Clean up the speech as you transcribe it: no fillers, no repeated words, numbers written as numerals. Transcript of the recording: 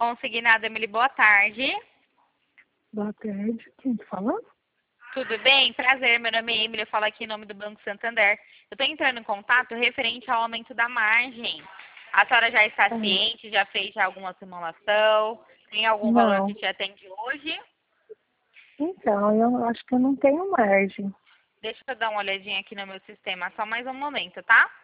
Consignada, Emily, boa tarde. Boa tarde, quem tá falando? Tudo bem? Prazer, meu nome é Emily, eu falo aqui em nome do Banco Santander. Eu estou entrando em contato referente ao aumento da margem. A senhora já está ciente, já fez alguma simulação? Tem algum valor que Não. te atende hoje? Então, eu acho que eu não tenho margem. Deixa eu dar uma olhadinha aqui no meu sistema, só mais um momento, tá?